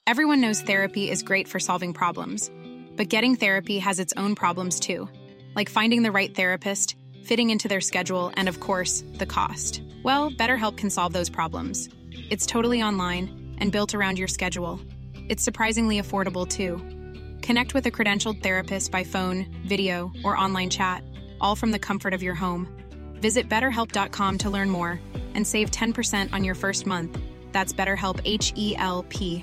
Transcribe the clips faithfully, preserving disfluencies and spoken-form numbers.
Everyone knows therapy is great for solving problems, but getting therapy has its own problems too, like finding the right therapist, fitting into their schedule, and of course, the cost. Well, BetterHelp can solve those problems. It's totally online and built around your schedule. It's surprisingly affordable too. Connect with a credentialed therapist by phone, video, or online chat, all from the comfort of your home. Visit better help dot com to learn more and save ten percent on your first month. That's BetterHelp, H E L P.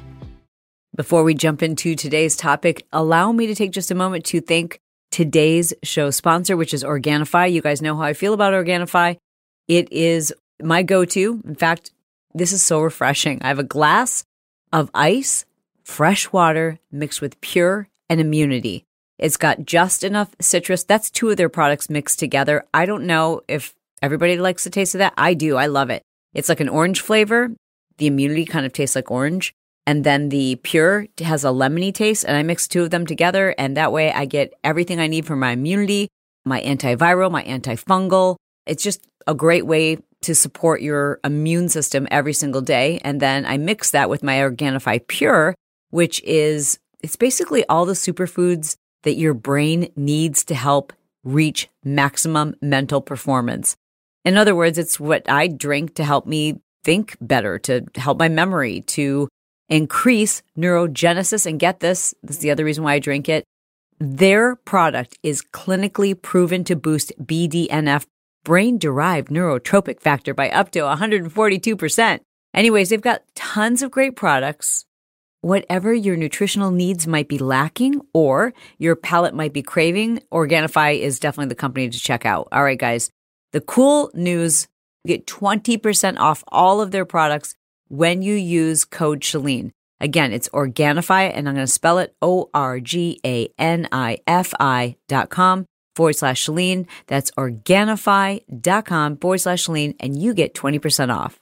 Before we jump into today's topic, allow me to take just a moment to thank today's show sponsor, which is Organifi. You guys know how I feel about Organifi. It is my go-to. In fact, this is so refreshing. I have a glass of ice, fresh water mixed with Pure and Immunity. It's got just enough citrus. That's two of their products mixed together. I don't know if everybody likes the taste of that. I do. I love it. It's like an orange flavor. The Immunity kind of tastes like orange. And then the Pure has a lemony taste, and I mix two of them together, and that way I get everything I need for my immunity, my antiviral, my antifungal. It's just a great way to support your immune system every single day. And then I mix that with my Organifi Pure, which is, it's basically all the superfoods that your brain needs to help reach maximum mental performance. In other words, it's what I drink to help me think better, to help my memory, to increase neurogenesis. And get this, this is the other reason why I drink it. Their product is clinically proven to boost B D N F, brain-derived neurotropic factor, by up to one hundred forty-two percent. Anyways, they've got tons of great products. Whatever your nutritional needs might be lacking or your palate might be craving, Organifi is definitely the company to check out. All right, guys, the cool news, you get twenty percent off all of their products when you use code Chalene. Again, it's Organifi, and I'm going to spell it O R G A N I F I dot com forward slash Chalene. That's Organifi.com forward slash Chalene, and you get twenty percent off.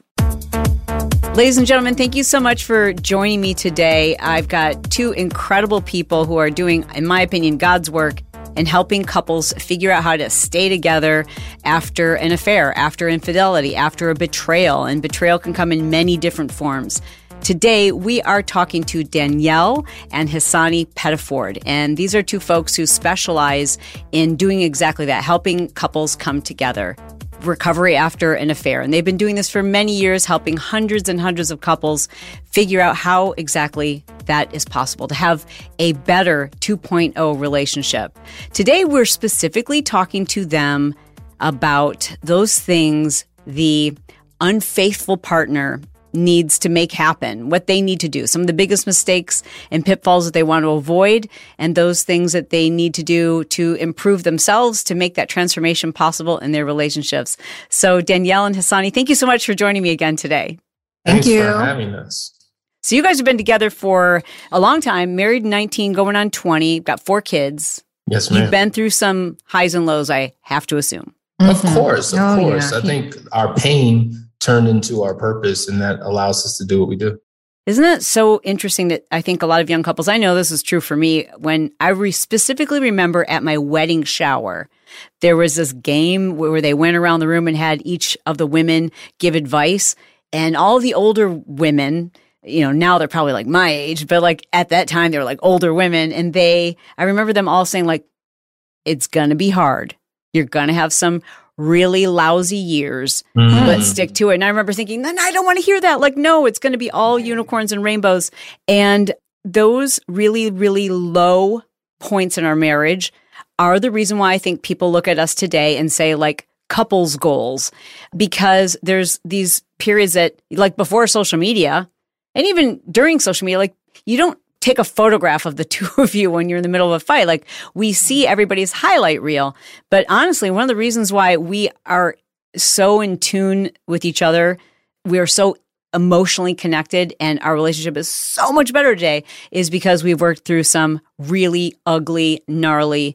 Ladies and gentlemen, thank you so much for joining me today. I've got two incredible people who are doing, in my opinion, God's work and helping couples figure out how to stay together after an affair, after infidelity, after a betrayal. And betrayal can come in many different forms. Today, we are talking to Danielle and Hassani Pettiford. And these are two folks who specialize in doing exactly that, helping couples come together. Recovery after an affair. And they've been doing this for many years, helping hundreds and hundreds of couples figure out how exactly that is possible, to have a better two point oh relationship. Today, we're specifically talking to them about those things the unfaithful partner needs to make happen, what they need to do, some of the biggest mistakes and pitfalls that they want to avoid, and those things that they need to do to improve themselves, to make that transformation possible in their relationships. So Danielle and Hassani, thank you so much for joining me again today. Thank Thanks you for having us. So you guys have been together for a long time, married nineteen, going on twenty, got four kids. Yes, ma'am. You've been through some highs and lows, I have to assume. Of Mhm. course, of Oh, course. yeah. I think our pain turned into our purpose, and that allows us to do what we do. Isn't it so interesting that I think a lot of young couples, I know this is true for me, when I re- specifically remember at my wedding shower, there was this game where they went around the room and had each of the women give advice, and all the older women, you know, now they're probably like my age, but like at that time they were like older women, and they, I remember them all saying like, it's going to be hard. You're going to have some really lousy years, Mm. but stick to it. And I remember thinking, then I don't want to hear that. Like, no, it's going to be all unicorns and rainbows. And those really, really low points in our marriage are the reason why I think people look at us today and say like couples goals, because there's these periods that like before social media and even during social media, like you don't take a photograph of the two of you when you're in the middle of a fight. Like we see everybody's highlight reel. But honestly, one of the reasons why we are so in tune with each other, we are so emotionally connected, and our relationship is so much better today is because we've worked through some really ugly, gnarly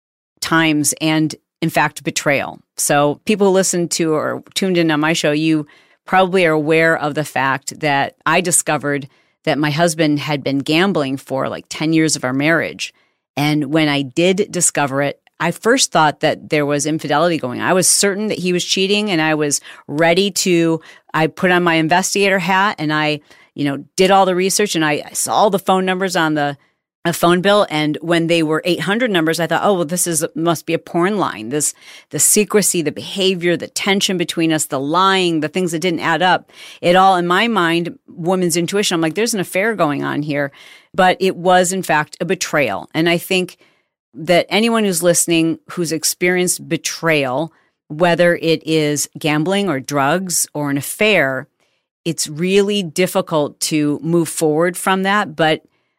times and, in fact, betrayal. So people who listen to or tuned in on my show, you probably are aware of the fact that I discovered that my husband had been gambling for like ten years of our marriage. And when I did discover it, I first thought that there was infidelity going on. I was certain that he was cheating, and I was ready to, I put on my investigator hat and I, you know, did all the research and I, I saw all the phone numbers on the a phone bill. And when they were eight hundred numbers, I thought, oh, well, this is must be a porn line. This, the secrecy, the behavior, the tension between us, the lying, the things that didn't add up. It all, in my mind, woman's intuition, I'm like, there's an affair going on here. But it was, in fact, a betrayal. And I think that anyone who's listening who's experienced betrayal, whether it is gambling or drugs or an affair, it's really difficult to move forward from that. But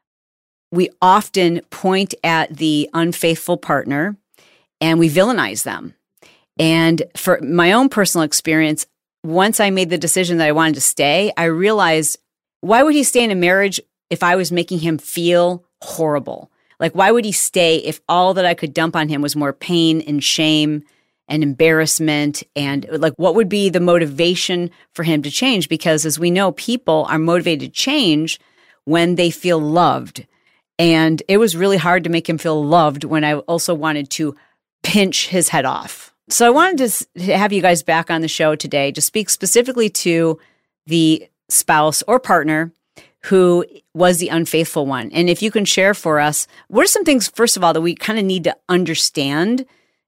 we often point at the unfaithful partner and we villainize them. And for my own personal experience, once I made the decision that I wanted to stay, I realized, why would he stay in a marriage if I was making him feel horrible? Like, why would he stay if all that I could dump on him was more pain and shame and embarrassment? And like, what would be the motivation for him to change? Because as we know, people are motivated to change when they feel loved. And it was really hard to make him feel loved when I also wanted to pinch his head off. So I wanted to have you guys back on the show today to speak specifically to the spouse or partner who was the unfaithful one. And if you can share for us, what are some things, first of all, that we kind of need to understand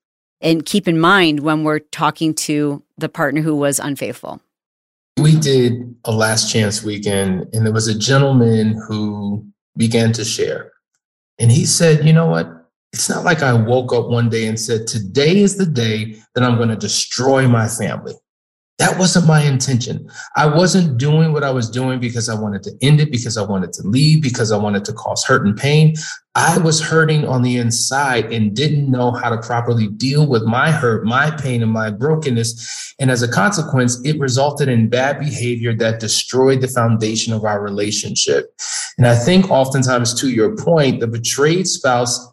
and keep in mind when we're talking to the partner who was unfaithful? We did a last chance weekend, and there was a gentleman who began to share. And he said, you know what? It's not like I woke up one day and said, today is the day that I'm going to destroy my family. That wasn't my intention. I wasn't doing what I was doing because I wanted to end it, because I wanted to leave, because I wanted to cause hurt and pain. I was hurting on the inside and didn't know how to properly deal with my hurt, my pain, and my brokenness. And as a consequence, it resulted in bad behavior that destroyed the foundation of our relationship. And I think oftentimes, to your point, the betrayed spouse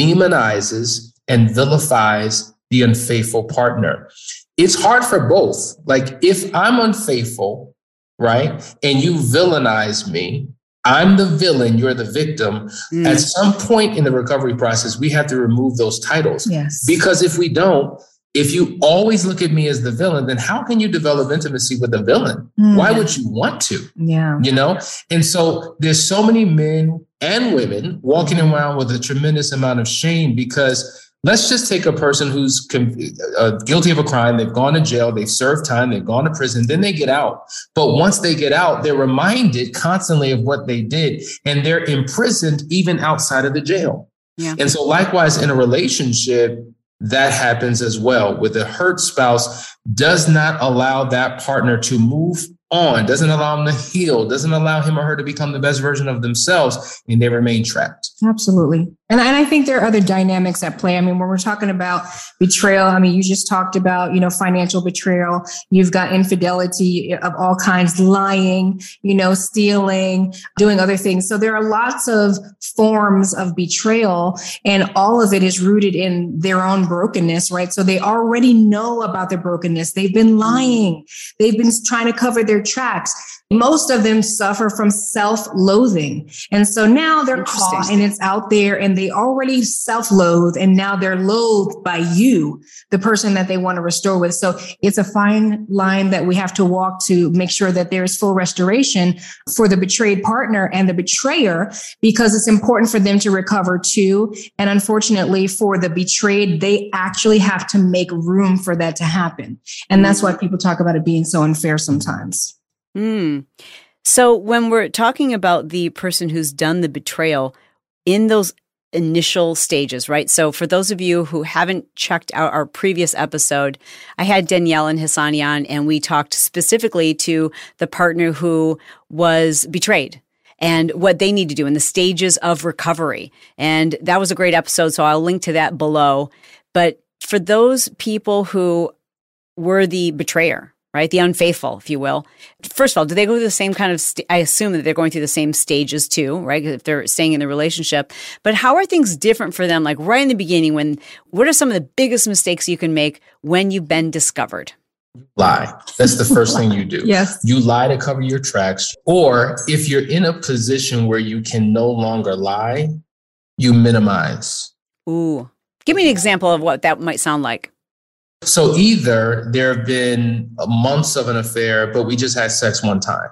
demonizes and vilifies the unfaithful partner. It's hard for both. Like, if I'm unfaithful, right, and you villainize me, I'm the villain, you're the victim. Mm. At some point in the recovery process, we have to remove those titles. Yes. Because if we don't, if you always look at me as the villain, then how can you develop intimacy with the villain? Mm. Why would you want to? Yeah. You know? And so there's so many men and women walking around with a tremendous amount of shame because let's just take a person who's uh, guilty of a crime. They've gone to jail, they've served time, they've gone to prison, then they get out. But once they get out, they're reminded constantly of what they did, and they're imprisoned even outside of the jail. Yeah. And so likewise, in a relationship, that happens as well, with a hurt spouse does not allow that partner to move on, doesn't allow them to heal, doesn't allow him or her to become the best version of themselves, and they remain trapped. Absolutely. And, and I think there are other dynamics at play. I mean, when we're talking about betrayal, I mean, you just talked about, you know, financial betrayal. You've got infidelity of all kinds, lying, you know, stealing, doing other things. So there are lots of forms of betrayal, and all of it is rooted in their own brokenness, right? So they already know about their brokenness. They've been lying. They've been trying to cover their tracks. Most of them suffer from self-loathing. And so now they're caught and it's out there and they already self-loathe, and now they're loathed by you, the person that they want to restore with. So it's a fine line that we have to walk to make sure that there is full restoration for the betrayed partner and the betrayer, because it's important for them to recover too. And unfortunately for the betrayed, they actually have to make room for that to happen. And that's why people talk about it being so unfair sometimes. Mm. So when we're talking about the person who's done the betrayal in those initial stages, right? So for those of you who haven't checked out our previous episode, I had Danielle and Hassani on, and we talked specifically to the partner who was betrayed and what they need to do in the stages of recovery. And that was a great episode, so I'll link to that below. But for those people who were the betrayer, right? The unfaithful, if you will. First of all, do they go through the same kind of, st- I assume that they're going through the same stages too, right? If they're staying in the relationship. But how are things different for them? Like right in the beginning, when, what are some of the biggest mistakes you can make when you've been discovered? Lie. That's the first thing you do. Yes. You lie to cover your tracks. Or if you're in a position where you can no longer lie, you minimize. Ooh. Give me an example of what that might sound like. So either there have been months of an affair, but we just had sex one time.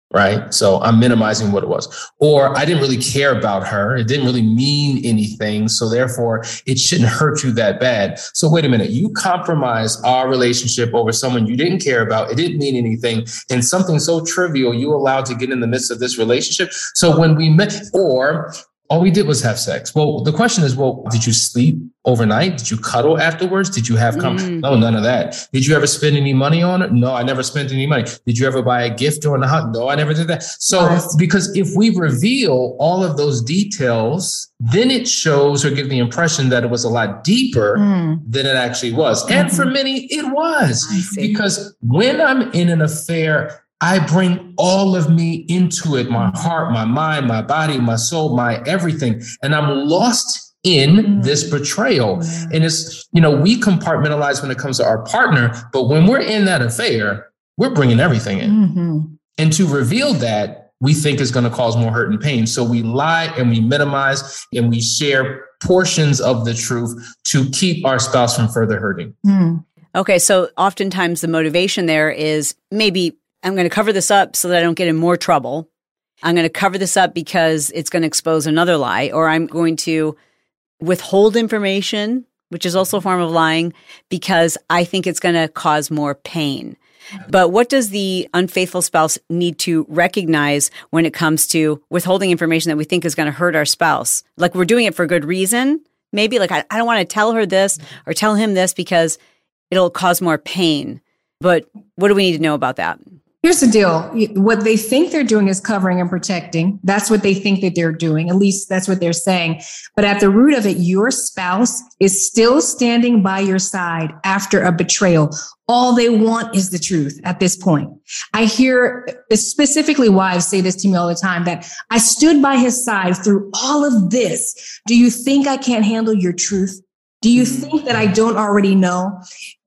right? So I'm minimizing what it was. Or I didn't really care about her. It didn't really mean anything. So therefore, it shouldn't hurt you that bad. So wait a minute, you compromised our relationship over someone you didn't care about. It didn't mean anything. And something so trivial you allowed to get in the midst of this relationship. So when we met, or all we did was have sex. Well, the question is, well, did you sleep overnight? Did you cuddle afterwards? Did you have, com- mm. no, none of that. Did you ever spend any money on it? No, I never spent any money. Did you ever buy a gift during the hunt? No, I never did that. So, yes. Because if we reveal all of those details, then it shows or give the impression that it was a lot deeper mm. than it actually was. Mm-hmm. And for many, it was. Because when I'm in an affair, I bring all of me into it, my heart, my mind, my body, my soul, my everything. And I'm lost in mm-hmm. this betrayal. Yeah. And it's, you know, we compartmentalize when it comes to our partner, but when we're in that affair, we're bringing everything in. Mm-hmm. And to reveal that, we think is going to cause more hurt and pain. So we lie and we minimize and we share portions of the truth to keep our spouse from further hurting. Mm. Okay. So oftentimes the motivation there is maybe I'm going to cover this up so that I don't get in more trouble. I'm going to cover this up because it's going to expose another lie, or I'm going to withhold information, which is also a form of lying, because I think it's going to cause more pain. But what does the unfaithful spouse need to recognize when it comes to withholding information that we think is going to hurt our spouse? Like we're doing it for good reason. Maybe like I, I don't want to tell her this or tell him this because it'll cause more pain. But what do we need to know about that? Here's the deal. What they think they're doing is covering and protecting. That's what they think that they're doing. At least that's what they're saying. But at the root of it, your spouse is still standing by your side after a betrayal. All they want is the truth at this point. I hear specifically wives say this to me all the time, that I stood by his side through all of this. Do you think I can't handle your truth? Do you think that I don't already know?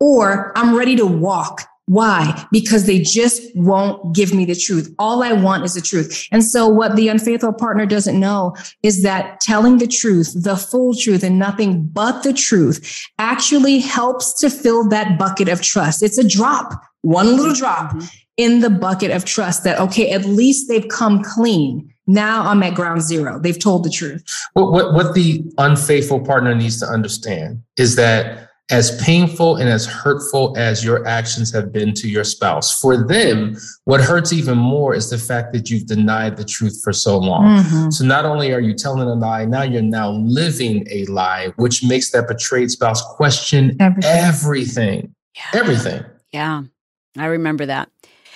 Or I'm ready to walk. Why? Because they just won't give me the truth. All I want is the truth. And so what the unfaithful partner doesn't know is that telling the truth, the full truth and nothing but the truth actually helps to fill that bucket of trust. It's a drop, one little drop mm-hmm. in the bucket of trust that, okay, at least they've come clean. Now I'm at ground zero. They've told the truth. What, what, what the unfaithful partner needs to understand is that as painful and as hurtful as your actions have been to your spouse, for them, what hurts even more is the fact that you've denied the truth for so long. Mm-hmm. So not only are you telling a lie, now you're now living a lie, which makes that betrayed spouse question everything. Everything. Yeah. Everything. Yeah, I remember that.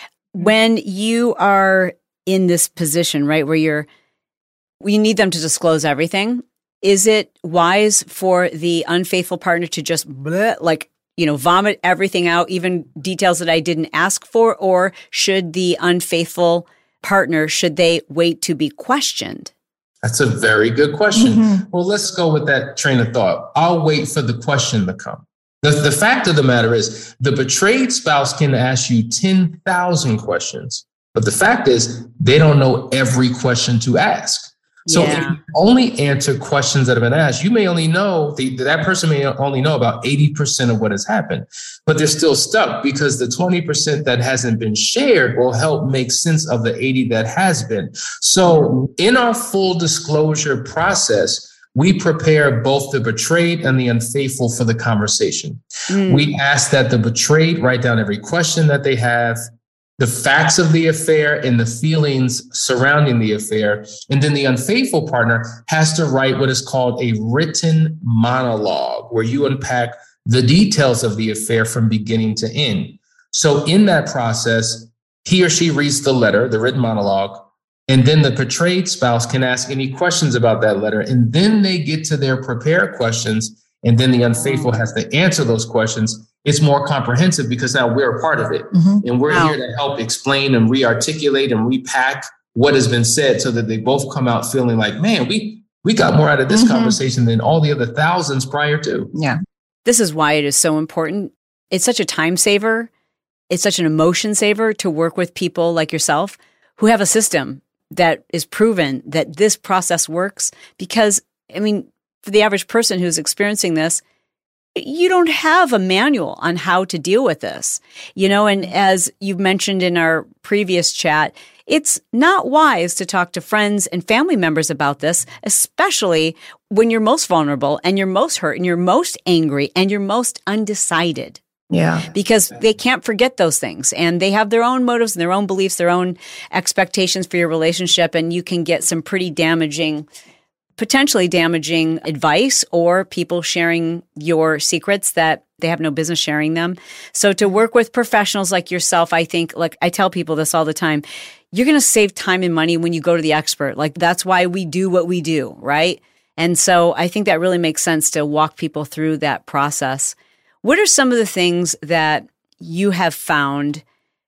When you are in this position, right, where you're, you need them to disclose everything. Is it wise for the unfaithful partner to just bleh, like, you know, vomit everything out, even details that I didn't ask for? Or should the unfaithful partner, should they wait to be questioned? That's a very good question. Mm-hmm. Well, let's go with that train of thought. I'll wait for the question to come. The, the fact of the matter is the betrayed spouse can ask you ten thousand questions, but the fact is they don't know every question to ask. So yeah. if you only answer questions that have been asked, you may only know, the, that person may only know about eighty percent of what has happened, but they're still stuck because the twenty percent that hasn't been shared will help make sense of the eighty that has been. So in our full disclosure process, we prepare both the betrayed and the unfaithful for the conversation. Mm. We ask that the betrayed write down every question that they have, the facts of the affair and the feelings surrounding the affair. And then the unfaithful partner has to write what is called a written monologue, where you unpack the details of the affair from beginning to end. So in that process, he or she reads the letter, the written monologue, and then the betrayed spouse can ask any questions about that letter. And then they get to their prepared questions. And then the unfaithful has to answer those questions. It's more comprehensive because now we're a part of it. Mm-hmm. And we're wow. here to help explain and re-articulate and repack what has been said so that they both come out feeling like, man, we we got more out of this mm-hmm. conversation than all the other thousands prior to. Yeah. This is why it is so important. It's such a time saver. It's such an emotion saver to work with people like yourself who have a system that is proven that this process works. Because, I mean, for the average person who's experiencing this, you don't have a manual on how to deal with this, you know, and as you've mentioned in our previous chat, it's not wise to talk to friends and family members about this, especially when you're most vulnerable and you're most hurt and you're most angry and you're most undecided. Yeah. Because they can't forget those things and they have their own motives and their own beliefs, their own expectations for your relationship. And you can get some pretty damaging, potentially damaging advice or people sharing your secrets that they have no business sharing them. So to work with professionals like yourself, I think, like I tell people this all the time, you're going to save time and money when you go to the expert. Like that's why we do what we do, right? And so I think that really makes sense to walk people through that process. What are some of the things that you have found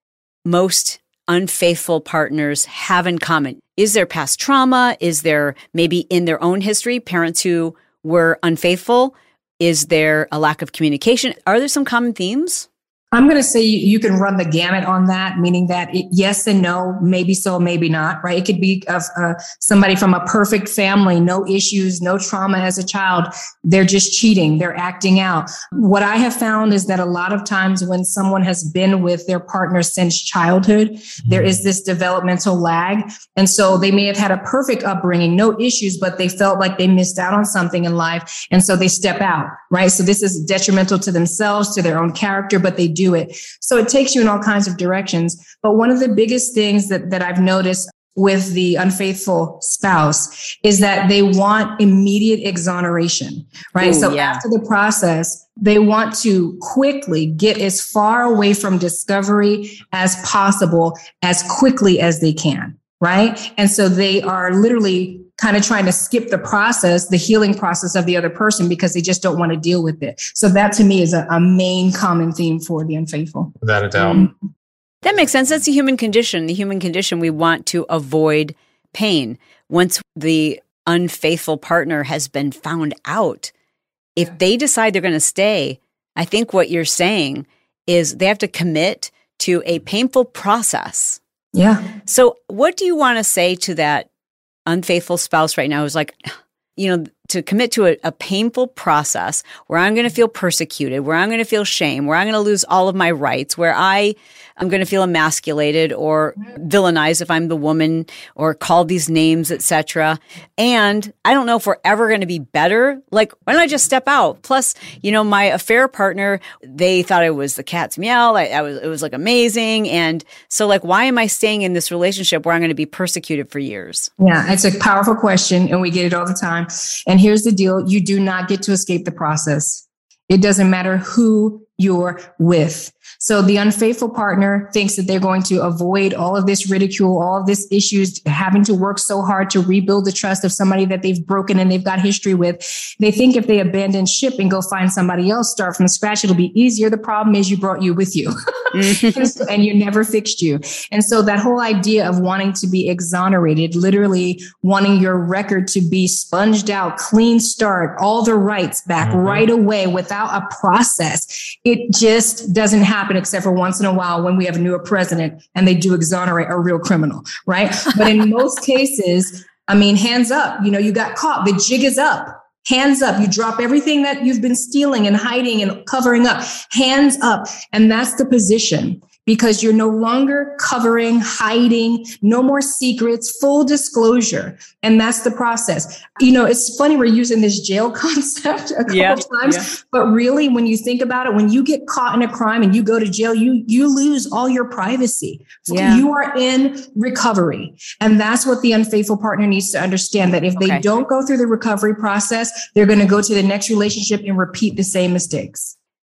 most unfaithful partners have in common? Is there past trauma? Is there maybe in their own history, parents who were unfaithful? Is there a lack of communication? Are there some common themes? I'm going to say you, you can run the gamut on that, meaning that it, yes and no, maybe so, maybe not, right? It could be of uh, somebody from a perfect family, no issues, no trauma as a child. They're just cheating. They're acting out. What I have found is that a lot of times when someone has been with their partner since childhood, there is this developmental lag. And so they may have had a perfect upbringing, no issues, but they felt like they missed out on something in life. And so they step out, right? So this is detrimental to themselves, to their own character, but they do it. So it takes you in all kinds of directions. But one of the biggest things that, that I've noticed with the unfaithful spouse is that they want immediate exoneration, right? Ooh, so yeah. after the process, they want to quickly get as far away from discovery as possible, as quickly as they can, right? And so they are literally kind of trying to skip the process, the healing process of the other person because they just don't want to deal with it. So that to me is a, a main common theme for the unfaithful. Without a doubt. Mm-hmm. That makes sense. That's the human condition. The human condition, we want to avoid pain. Once the unfaithful partner has been found out, if they decide they're going to stay, I think what you're saying is they have to commit to a painful process. Yeah. So what do you want to say to that unfaithful spouse right now who's like, you know, to commit to a, a painful process where I'm going to feel persecuted, where I'm going to feel shame, where I'm going to lose all of my rights, where I am going to feel emasculated or villainized if I'm the woman or called these names, et cetera. And I don't know if we're ever going to be better. Like, why don't I just step out? Plus, you know, my affair partner, they thought it was the cat's meow. I, I was, it was like amazing. And so like, why am I staying in this relationship where I'm going to be persecuted for years? Yeah, it's a powerful question and we get it all the time. And here's the deal. You do not get to escape the process. It doesn't matter who you're with. So the unfaithful partner thinks that they're going to avoid all of this ridicule, all of this issues, having to work so hard to rebuild the trust of somebody that they've broken and they've got history with. They think if they abandon ship and go find somebody else, start from scratch, it'll be easier. The problem is you brought you with you and, so, and you never fixed you. And so that whole idea of wanting to be exonerated, literally wanting your record to be sponged out, clean start, all the rights back mm-hmm. right away without a process, it just doesn't happen except for once in a while when we have a new president and they do exonerate a real criminal, right? But in most cases, I mean, hands up, you know, you got caught, the jig is up, hands up, you drop everything that you've been stealing and hiding and covering up, hands up. And that's the position. Because you're no longer covering, hiding, no more secrets, full disclosure. And that's the process. You know, it's funny we're using this jail concept a couple yeah, times, yeah. but really when you think about it, when you get caught in a crime and you go to jail, you you lose all your privacy. Yeah. You are in recovery. And that's what the unfaithful partner needs to understand, that if they okay. don't go through the recovery process, they're going to go to the next relationship and repeat the same mistakes.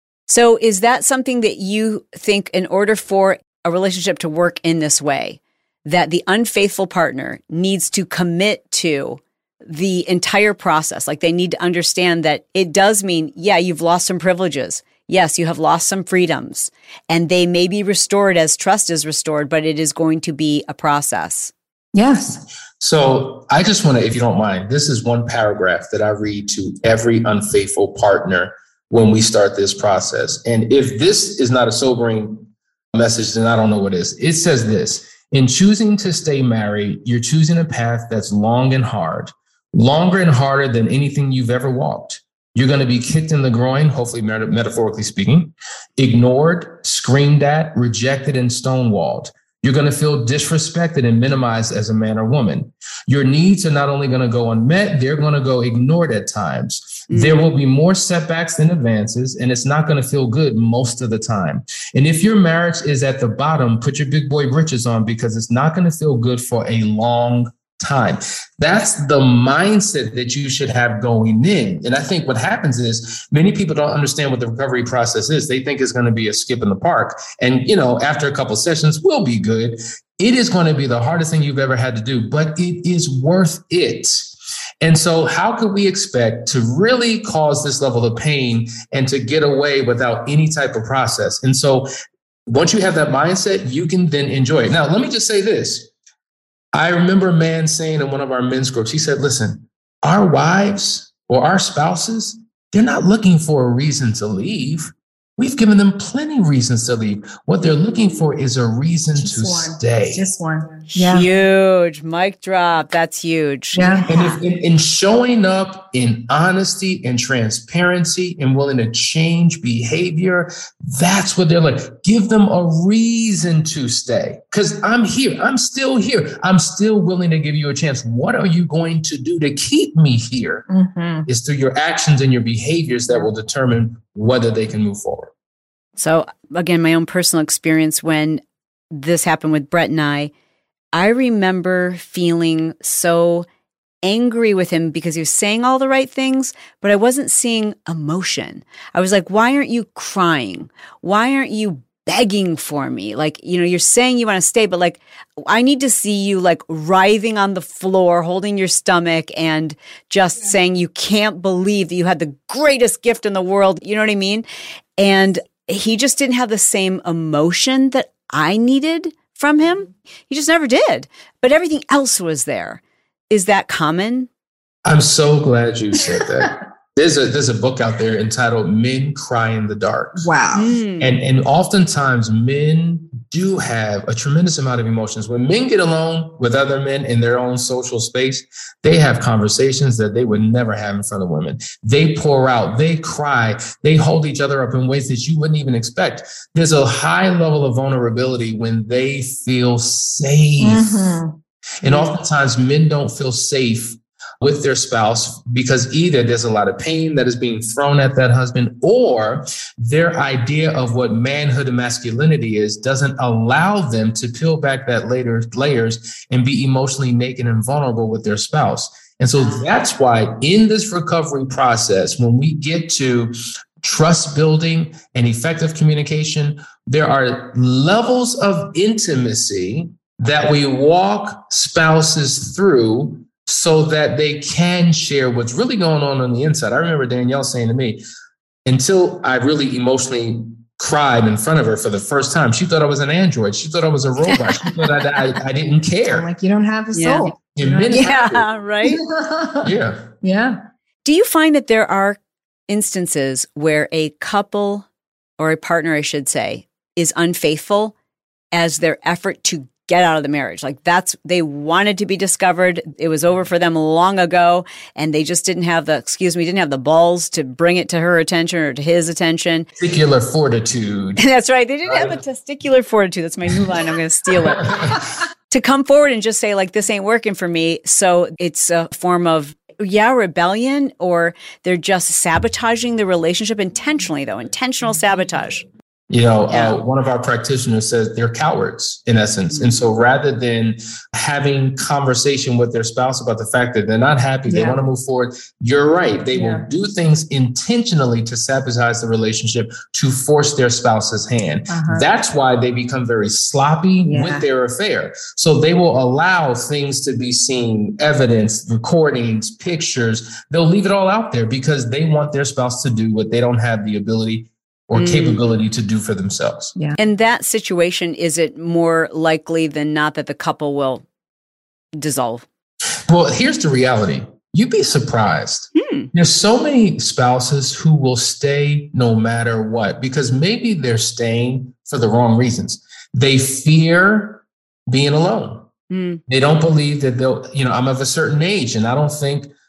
So is that something that you think in order for a relationship to work in this way, that the unfaithful partner needs to commit to the entire process? Like they need to understand that it does mean, yeah, you've lost some privileges. Yes, you have lost some freedoms and they may be restored as trust is restored, but it is going to be a process. Yes. So I just want to, if you don't mind, this is one paragraph that I read to every unfaithful partner when we start this process. And if this is not a sobering message, then I don't know what is. It says this: in choosing to stay married, you're choosing a path that's long and hard, longer and harder than anything you've ever walked. You're going to be kicked in the groin, hopefully meta- metaphorically speaking, ignored, screamed at, rejected, and stonewalled. You're going to feel disrespected and minimized as a man or woman. Your needs are not only going to go unmet, they're going to go ignored at times. Mm-hmm. There will be more setbacks than advances, and it's not going to feel good most of the time. And if your marriage is at the bottom, put your big boy britches on, because it's not going to feel good for a long time. That's the mindset that you should have going in. And I think what happens is many people don't understand what the recovery process is. They think it's going to be a skip in the park. And, you know, after a couple of sessions, we'll be good. It is going to be the hardest thing you've ever had to do, but it is worth it. And so how could we expect to really cause this level of pain and to get away without any type of process? And so once you have that mindset, you can then enjoy it. Now, let me just say this. I remember a man saying in one of our men's groups, he said, listen, our wives or our spouses, they're not looking for a reason to leave. We've given them plenty of reasons to leave. What they're looking for is a reason Just to one. stay. Just one. Yeah. Huge. Mic drop. That's huge. Yeah. And if, in, in showing up in honesty and transparency and willing to change behavior, that's what they're like. Give them a reason to stay. Because I'm here. I'm still here. I'm still willing to give you a chance. What are you going to do to keep me here? Mm-hmm. It's through your actions and your behaviors that will determine whether they can move forward. So again, my own personal experience when this happened with Brett and I, I remember feeling so angry with him because he was saying all the right things, but I wasn't seeing emotion. I was like, why aren't you crying? Why aren't you begging for me? Like, you know, you're saying you want to stay, but like, I need to see you like writhing on the floor, holding your stomach and just yeah. saying you can't believe that you had the greatest gift in the world. You know what I mean? And he just didn't have the same emotion that I needed from him. He just never did. But everything else was there. Is that common? I'm so glad you said that. There's a there's a book out there entitled Men Cry in the Dark. Wow. Mm. And and oftentimes men do have a tremendous amount of emotions. When men get alone with other men in their own social space, they have conversations that they would never have in front of women. They pour out, they cry, they hold each other up in ways that you wouldn't even expect. There's a high level of vulnerability when they feel safe. Mm-hmm. And oftentimes men don't feel safe with their spouse because either there's a lot of pain that is being thrown at that husband, or their idea of what manhood and masculinity is doesn't allow them to peel back that later layers and be emotionally naked and vulnerable with their spouse. And so that's why in this recovery process, when we get to trust building and effective communication, there are levels of intimacy that we walk spouses through so that they can share what's really going on on the inside. I remember Danielle saying to me, until I really emotionally cried in front of her for the first time, she thought I was an android. She thought I was a robot. She thought I, I, I didn't care. I'm like, you don't have a soul. Yeah, yeah right? yeah. Yeah. Do you find that there are instances where a couple or a partner, I should say, is unfaithful as their effort to get out of the marriage? Like that's, they wanted to be discovered. It was over for them long ago. And they just didn't have the, excuse me, didn't have the balls to bring it to her attention or to his attention. Testicular fortitude. That's right. They didn't right. have the testicular fortitude. That's my new line. I'm going to steal it. To come forward and just say like, this ain't working for me. So it's a form of, yeah, rebellion, or they're just sabotaging the relationship intentionally though, intentional sabotage. You know, yeah. uh, one of our practitioners says they're cowards in essence. Mm-hmm. And so rather than having conversation with their spouse about the fact that they're not happy, yeah. they want to move forward, you're right. They yeah. will do things intentionally to sabotage the relationship, to force their spouse's hand. Uh-huh. That's why they become very sloppy yeah. with their affair. So they will allow things to be seen, evidence, recordings, pictures. They'll leave it all out there because they want their spouse to do what they don't have the ability or mm. capability to do for themselves. Yeah. In that situation, is it more likely than not that the couple will dissolve? Well, here's the reality. You'd be surprised. Mm. There's so many spouses who will stay no matter what, because maybe they're staying for the wrong reasons. They fear being alone. Mm. They don't believe that they'll, you know, I'm of a certain age and I don't think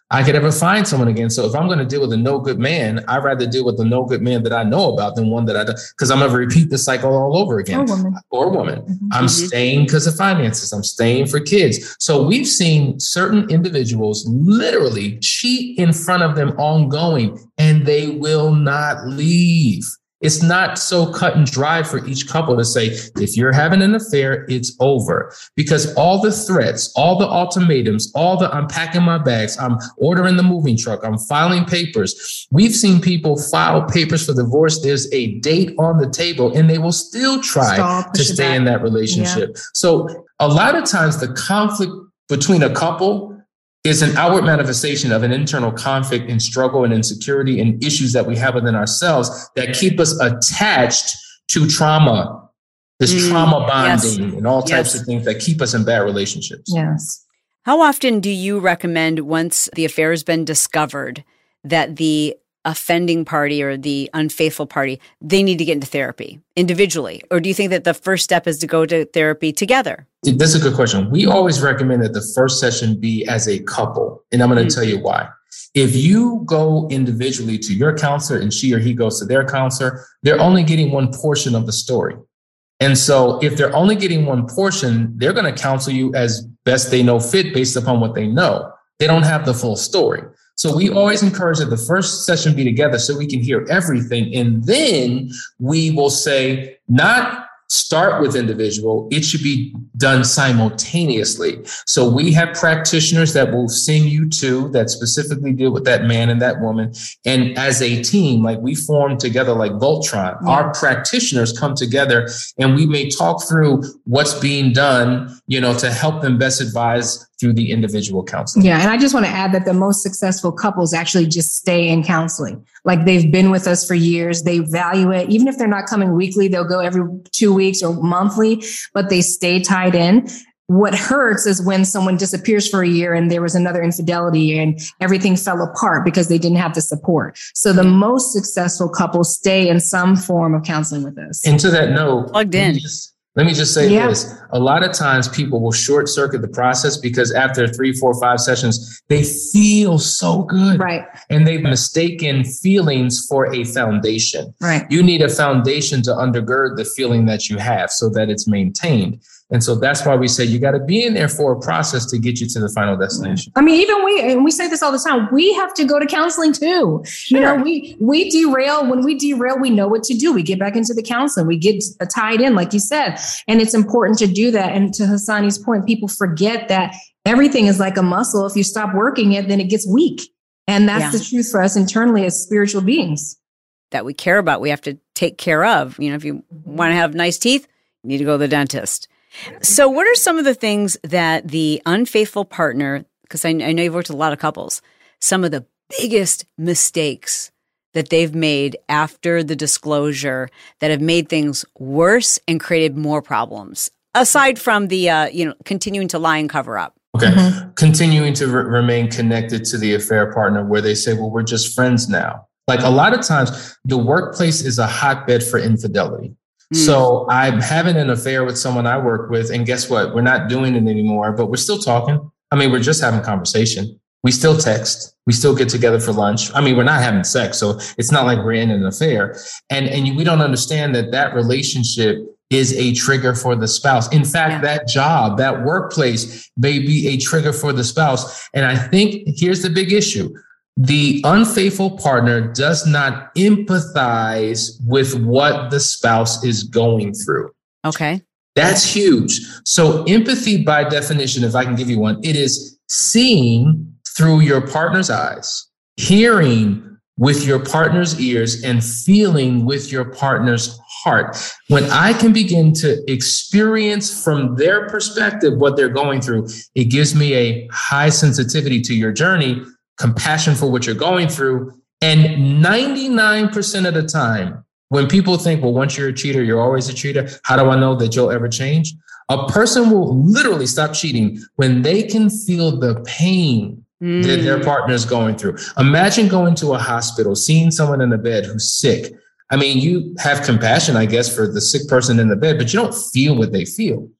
I could ever find someone again. So if I'm going to deal with a no good man, I'd rather deal with the no good man that I know about than one that I don't, because I'm going to repeat the cycle all over again. Or woman. Or woman. Mm-hmm. I'm mm-hmm. staying because of finances. I'm staying for kids. So we've seen certain individuals literally cheat in front of them ongoing, and they will not leave. It's not so cut and dry for each couple to say, if you're having an affair, it's over. Because all the threats, all the ultimatums, all the I'm packing my bags, I'm ordering the moving truck, I'm filing papers. We've seen people file papers for divorce. There's a date on the table and they will still try Stop, to stay in that relationship. Yeah. So a lot of times the conflict between a couple is an outward manifestation of an internal conflict and struggle and insecurity and issues that we have within ourselves that keep us attached to trauma, this mm, trauma bonding yes. and all types yes. of things that keep us in bad relationships. Yes. How often do you recommend, once the affair has been discovered, that the offending party or the unfaithful party, they need to get into therapy individually? Or do you think that the first step is to go to therapy together? That's a good question. We always recommend that the first session be as a couple. And I'm going to mm-hmm. tell you why. If you go individually to your counselor and she or he goes to their counselor, they're only getting one portion of the story. And so if they're only getting one portion, they're going to counsel you as best they know fit based upon what they know. They don't have the full story. So we always encourage that the first session be together so we can hear everything. And then we will say, not start with individual, it should be done simultaneously. So we have practitioners that will sing you to that specifically deal with that man and that woman. And as a team, like we form together like Voltron, yeah. our practitioners come together and we may talk through what's being done, you know, to help them best advise through the individual counseling. Yeah. And I just want to add that the most successful couples actually just stay in counseling. Like they've been with us for years. They value it. Even if they're not coming weekly, they'll go every two weeks or monthly, but they stay tied in. What hurts is when someone disappears for a year and there was another infidelity and everything fell apart because they didn't have the support. So the most successful couples stay in some form of counseling with us. And to that note, plugged in. Let me just say yeah. this. A lot of times people will short circuit the process because after three, four, five sessions, they feel so good. Right. And they've mistaken feelings for a foundation. Right. You need a foundation to undergird the feeling that you have so that it's maintained. And so that's why we say you got to be in there for a process to get you to the final destination. I mean, even we, and we say this all the time, we have to go to counseling too. Sure. You know, we, we derail. When we derail, we know what to do. We get back into the counseling. We get tied in, like you said. And it's important to do that. And to Hassani's point, people forget that everything is like a muscle. If you stop working it, then it gets weak. And that's yeah. the truth for us internally as spiritual beings. That we care about, we have to take care of. You know, if you want to have nice teeth, you need to go to the dentist. So what are some of the things that the unfaithful partner, because I, I know you've worked with a lot of couples, some of the biggest mistakes that they've made after the disclosure that have made things worse and created more problems, aside from the, uh, you know, continuing to lie and cover up? Okay. Mm-hmm. Continuing to re- remain connected to the affair partner where they say, well, we're just friends now. Like a lot of times the workplace is a hotbed for infidelity. Mm. So I'm having an affair with someone I work with, and guess what? We're not doing it anymore, but we're still talking. I mean, we're just having conversation. We still text. We still get together for lunch. I mean, we're not having sex, so it's not like we're in an affair. And, and we don't understand that that relationship is a trigger for the spouse. In fact, yeah. that job, that workplace may be a trigger for the spouse. And I think here's the big issue. The unfaithful partner does not empathize with what the spouse is going through. Okay. That's huge. So empathy, by definition, if I can give you one, it is seeing through your partner's eyes, hearing with your partner's ears, and feeling with your partner's heart. When I can begin to experience from their perspective what they're going through, it gives me a high sensitivity to your journey, compassion for what you're going through. And ninety-nine percent of the time, when people think, well, once you're a cheater, you're always a cheater. How do I know that you'll ever change? A person will literally stop cheating when they can feel the pain mm. that their partner is going through. Imagine going to a hospital, seeing someone in the bed who's sick. I mean, you have compassion, I guess, for the sick person in the bed, but you don't feel what they feel.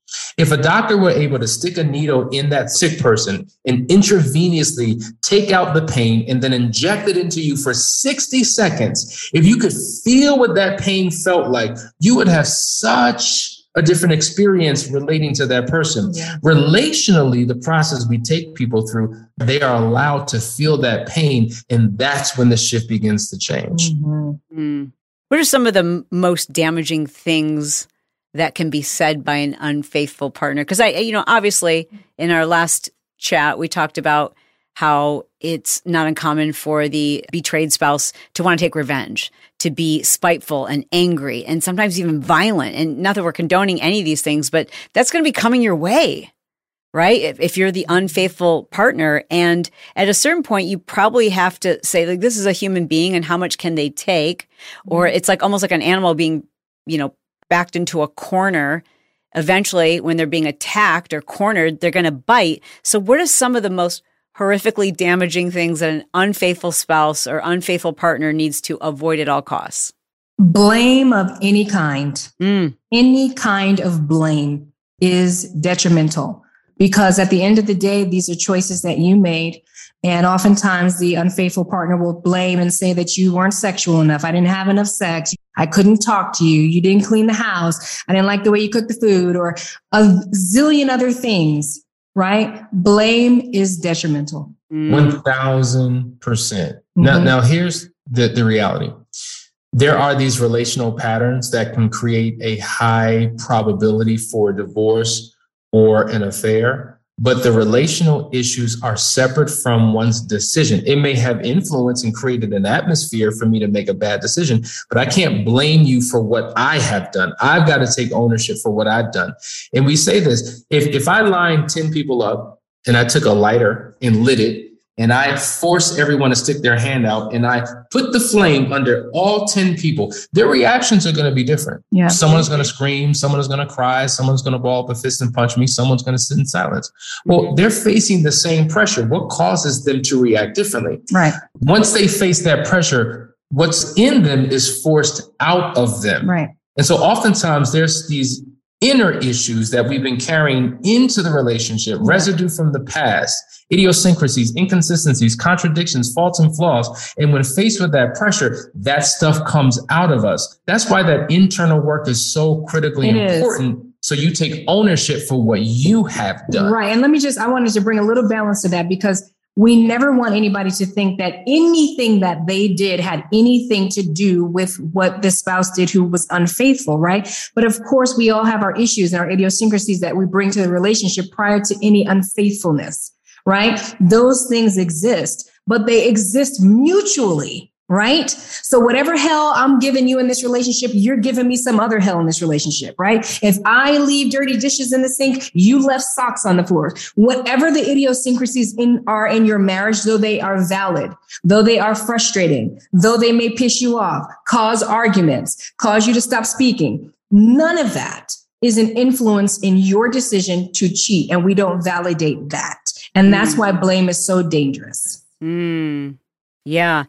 If a doctor were able to stick a needle in that sick person and intravenously take out the pain and then inject it into you for sixty seconds, if you could feel what that pain felt like, you would have such a different experience relating to that person. Yeah. Relationally, the process we take people through, they are allowed to feel that pain, and that's when the shift begins to change. Mm-hmm. Mm. What are some of the m- most damaging things that can be said by an unfaithful partner? Because I, you know, obviously in our last chat, we talked about how it's not uncommon for the betrayed spouse to want to take revenge, to be spiteful and angry, and sometimes even violent. And not that we're condoning any of these things, but that's going to be coming your way, right? If, if you're the unfaithful partner. And at a certain point, you probably have to say, like, this is a human being and how much can they take? Or it's like almost like an animal being, you know, backed into a corner. Eventually, when they're being attacked or cornered, they're going to bite. So what are some of the most horrifically damaging things that an unfaithful spouse or unfaithful partner needs to avoid at all costs? Blame of any kind. Mm. Any kind of blame is detrimental, because at the end of the day, these are choices that you made. And oftentimes the unfaithful partner will blame and say that you weren't sexual enough. I didn't have enough sex. I couldn't talk to you. You didn't clean the house. I didn't like the way you cooked the food, or a zillion other things, right? Blame is detrimental. Mm. one thousand percent. Mm-hmm. Now, now here's the, the reality. There are these relational patterns that can create a high probability for divorce or an affair, but the relational issues are separate from one's decision. It may have influence and created an atmosphere for me to make a bad decision, but I can't blame you for what I have done. I've got to take ownership for what I've done. And we say this, if, if I lined ten people up and I took a lighter and lit it, and I force everyone to stick their hand out, and I put the flame under all ten people, their reactions are going to be different. Yeah. Someone's going to scream, someone is going to cry, someone's going to ball up a fist and punch me, someone's going to sit in silence. Well, they're facing the same pressure. What causes them to react differently? Right. Once they face that pressure, what's in them is forced out of them. Right. And so oftentimes there's these inner issues that we've been carrying into the relationship, residue from the past, idiosyncrasies, inconsistencies, contradictions, faults, and flaws. And when faced with that pressure, that stuff comes out of us. That's why that internal work is so critically It important. Is. So you take ownership for what you have done. Right. And let me just, I wanted to bring a little balance to that, because we never want anybody to think that anything that they did had anything to do with what the spouse did who was unfaithful, right? But of course, we all have our issues and our idiosyncrasies that we bring to the relationship prior to any unfaithfulness, right? Those things exist, but they exist mutually, right? So whatever hell I'm giving you in this relationship, you're giving me some other hell in this relationship, right? If I leave dirty dishes in the sink, you left socks on the floor. Whatever the idiosyncrasies in are in your marriage, though they are valid, though they are frustrating, though they may piss you off, cause arguments, cause you to stop speaking, none of that is an influence in your decision to cheat. And we don't validate that. And that's why blame is so dangerous. Mm. Yeah.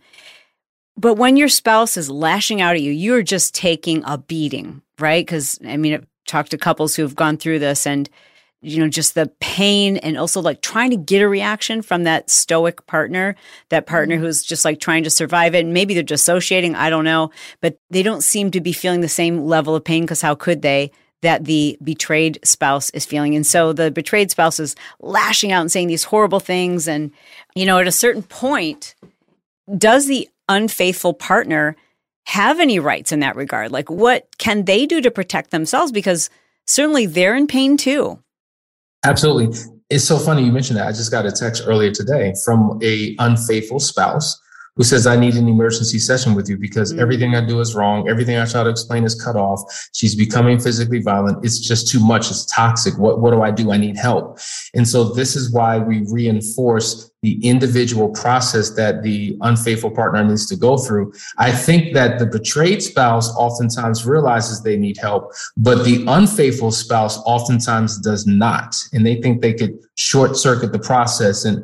But when your spouse is lashing out at you, you're just taking a beating, right? Because, I mean, I've talked to couples who've gone through this, and, you know, just the pain and also like trying to get a reaction from that stoic partner, that partner who's just like trying to survive it. And maybe they're dissociating, I don't know, but they don't seem to be feeling the same level of pain, because how could they, that the betrayed spouse is feeling. And so the betrayed spouse is lashing out and saying these horrible things. And, you know, at a certain point, does the unfaithful partner have any rights in that regard? Like, what can they do to protect themselves? Because certainly they're in pain too. Absolutely. It's so funny you mentioned that. I just got a text earlier today from a unfaithful spouse who says, I need an emergency session with you because mm-hmm. everything I do is wrong. Everything I try to explain is cut off. She's becoming physically violent. It's just too much. It's toxic. What, what do I do? I need help. And so this is why we reinforce the individual process that the unfaithful partner needs to go through. I think that the betrayed spouse oftentimes realizes they need help, but the unfaithful spouse oftentimes does not. And they think they could short circuit the process and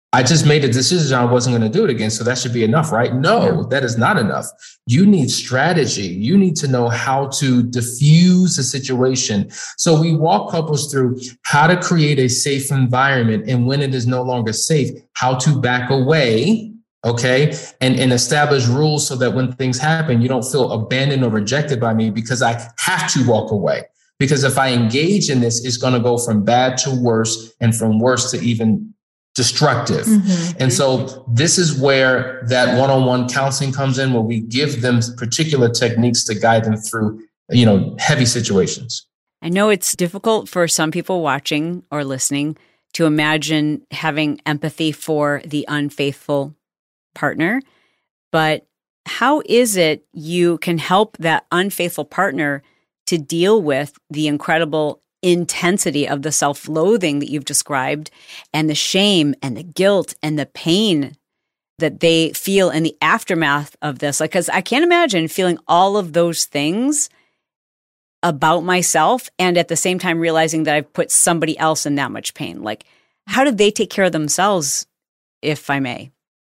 I just made a decision I wasn't going to do it again. So that should be enough, right? No, that is not enough. You need strategy. You need to know how to diffuse a situation. So we walk couples through how to create a safe environment. And when it is no longer safe, how to back away. Okay. And, and establish rules so that when things happen, you don't feel abandoned or rejected by me because I have to walk away. Because if I engage in this, it's going to go from bad to worse and from worse to even destructive. Mm-hmm. And so this is where that one-on-one counseling comes in, where we give them particular techniques to guide them through, you know, heavy situations. I know it's difficult for some people watching or listening to imagine having empathy for the unfaithful partner, but how is it you can help that unfaithful partner to deal with the incredible intensity of the self-loathing that you've described and the shame and the guilt and the pain that they feel in the aftermath of this? Like, because I can't imagine feeling all of those things about myself and at the same time realizing that I've put somebody else in that much pain. Like, how do they take care of themselves, if I may?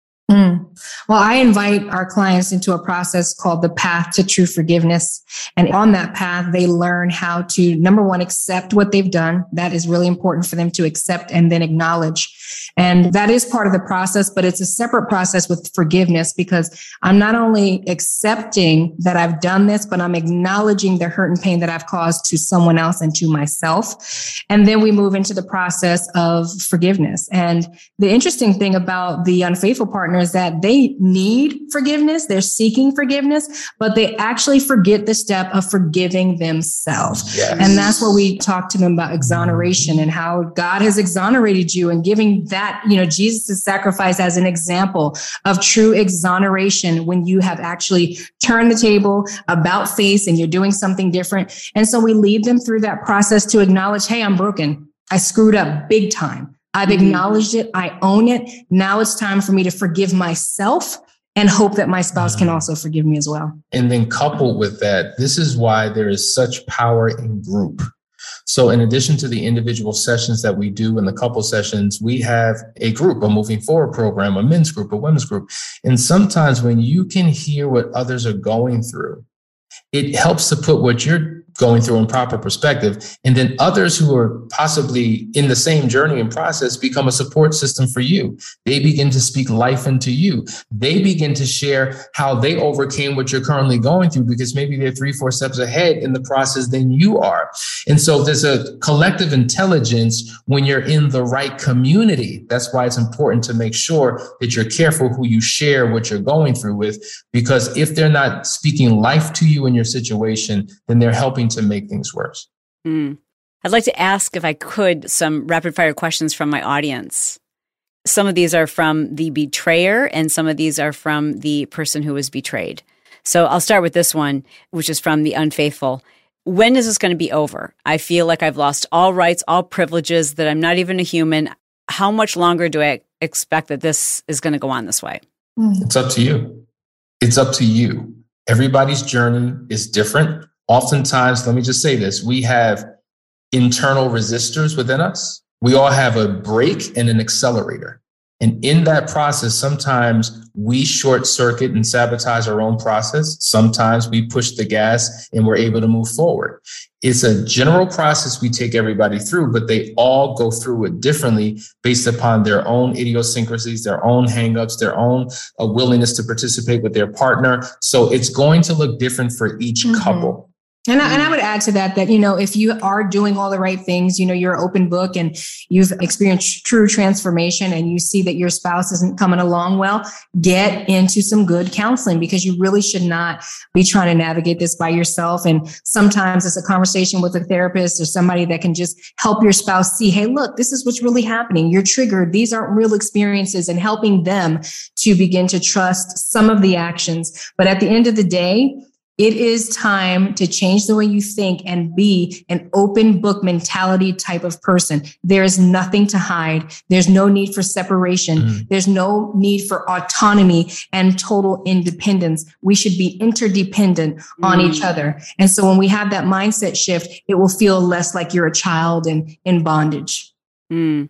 Mm. Well, I invite our clients into a process called the Path to True Forgiveness. And on that path, they learn how to, number one, accept what they've done. That is really important for them to accept and then acknowledge. And that is part of the process, but it's a separate process with forgiveness, because I'm not only accepting that I've done this, but I'm acknowledging the hurt and pain that I've caused to someone else and to myself. And then we move into the process of forgiveness. And the interesting thing about the unfaithful partner is that they need forgiveness. They're seeking forgiveness, but they actually forget the step of forgiving themselves. Yes. And that's where we talk to them about exoneration and how God has exonerated you, and giving that, you know, Jesus' sacrifice as an example of true exoneration when you have actually turned the table about face and you're doing something different. And so we lead them through that process to acknowledge, hey, I'm broken. I screwed up big time. I've acknowledged it. I own it. Now it's time for me to forgive myself and hope that my spouse can also forgive me as well. And then coupled with that, this is why there is such power in group. So in addition to the individual sessions that we do and the couple sessions, we have a group, a moving forward program, a men's group, a women's group. And sometimes when you can hear what others are going through, it helps to put what you're going through in proper perspective. And then others who are possibly in the same journey and process become a support system for you. They begin to speak life into you. They begin to share how they overcame what you're currently going through, because maybe they're three, four steps ahead in the process than you are. And so there's a collective intelligence when you're in the right community. That's why it's important to make sure that you're careful who you share what you're going through with, because if they're not speaking life to you in your situation, then they're helping to make things worse. Mm. I'd like to ask, if I could, some rapid fire questions from my audience. Some of these are from the betrayer and some of these are from the person who was betrayed. So I'll start with this one, which is from the unfaithful. When is this going to be over? I feel like I've lost all rights, all privileges, that I'm not even a human. How much longer do I expect that this is going to go on this way? It's up to you. It's up to you. Everybody's journey is different. Oftentimes, let me just say this, we have internal resistors within us. We all have a brake and an accelerator. And in that process, sometimes we short circuit and sabotage our own process. Sometimes we push the gas and we're able to move forward. It's a general process we take everybody through, but they all go through it differently based upon their own idiosyncrasies, their own hangups, their own uh, willingness to participate with their partner. So it's going to look different for each mm-hmm. couple. And I, and I would add to that, that, you know, if you are doing all the right things, you know, you're an open book and you've experienced true transformation and you see that your spouse isn't coming along well, get into some good counseling, because you really should not be trying to navigate this by yourself. And sometimes it's a conversation with a therapist or somebody that can just help your spouse see, hey, look, this is what's really happening. You're triggered. These aren't real experiences, and helping them to begin to trust some of the actions. But at the end of the day, it is time to change the way you think and be an open book mentality type of person. There is nothing to hide. There's no need for separation. Mm. There's no need for autonomy and total independence. We should be interdependent mm. on each other. And so when we have that mindset shift, it will feel less like you're a child and in bondage. Mm.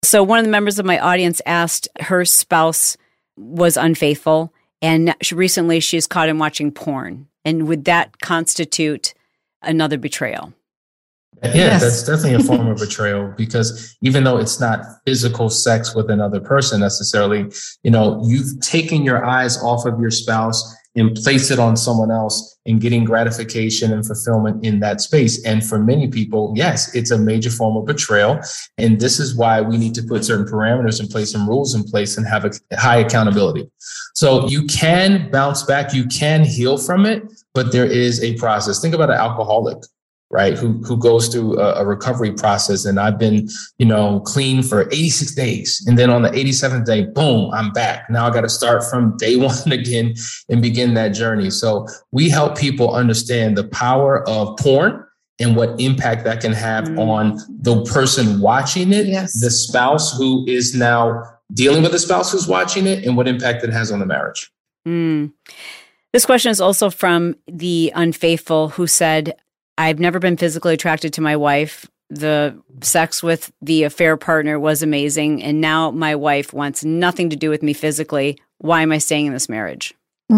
So one of the members of my audience asked her spouse was unfaithful, and she, recently she's caught him watching porn. And would that constitute another betrayal? Yeah, Yes. That's definitely a form of betrayal, because even though it's not physical sex with another person necessarily, you know, you've taken your eyes off of your spouse and placed it on someone else and getting gratification and fulfillment in that space. And for many people, yes, it's a major form of betrayal. And this is why we need to put certain parameters in place and rules in place and have a high accountability. So you can bounce back, you can heal from it, but there is a process. Think about an alcoholic, right? Who who goes through a, a recovery process. And I've been, you know, clean for eighty-six days. And then on the eighty-seventh day, boom, I'm back. Now I got to start from day one again and begin that journey. So we help people understand the power of porn and what impact that can have mm. on the person watching it, yes. the spouse who is now dealing with the spouse who's watching it, and what impact it has on the marriage. Mm. This question is also from the unfaithful who said, I've never been physically attracted to my wife. The sex with the affair partner was amazing. And now my wife wants nothing to do with me physically. Why am I staying in this marriage?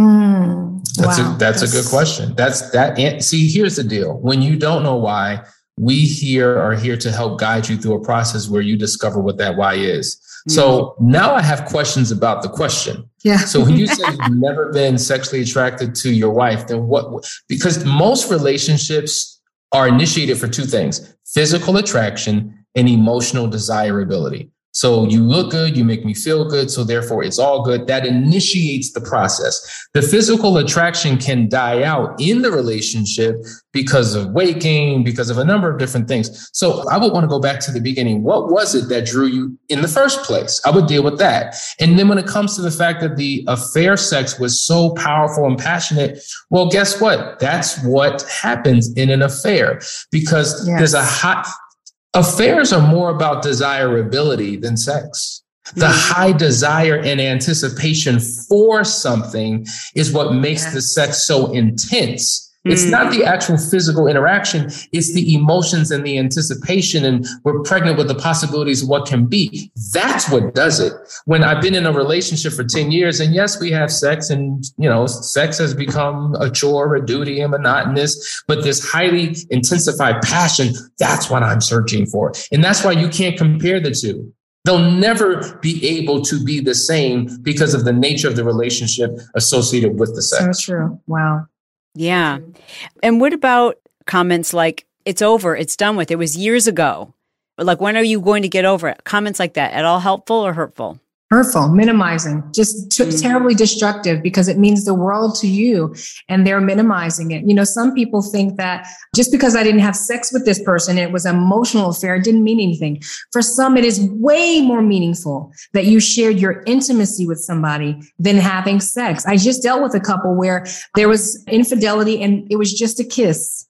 Mm, that's wow. a, that's, that's a good question. That's that. See, here's the deal. When you don't know why, we here are here to help guide you through a process where you discover what that why is. Mm. So now I have questions about the question. Yeah. So when you say you've never been sexually attracted to your wife, then what? Because most relationships are initiated for two things: physical attraction and emotional desirability. So you look good, you make me feel good, so therefore it's all good. That initiates the process. The physical attraction can die out in the relationship because of weight gain, because of a number of different things. So I would want to go back to the beginning. What was it that drew you in the first place? I would deal with that. And then when it comes to the fact that the affair sex was so powerful and passionate, well, guess what? That's what happens in an affair, because yes. there's a hot... Affairs are more about desirability than sex. The mm-hmm. high desire and anticipation for something is what makes yes. the sex so intense. Mm-hmm. It's not the actual physical interaction. It's the emotions and the anticipation. And we're pregnant with the possibilities of what can be. That's what does it. When I've been in a relationship for ten years, and yes, we have sex, and, you know, sex has become a chore, a duty, and monotonous, but this highly intensified passion, that's what I'm searching for. And that's why you can't compare the two. They'll never be able to be the same because of the nature of the relationship associated with the sex. So true. Wow. Yeah. And what about comments like, it's over, it's done with, it was years ago? But like, when are you going to get over it? Comments like that, at all helpful or hurtful? Hurtful, minimizing, just t- mm. terribly destructive, because it means the world to you and they're minimizing it. You know, some people think that just because I didn't have sex with this person, it was an emotional affair, it didn't mean anything. For some, it is way more meaningful that you shared your intimacy with somebody than having sex. I just dealt with a couple where there was infidelity and it was just a kiss,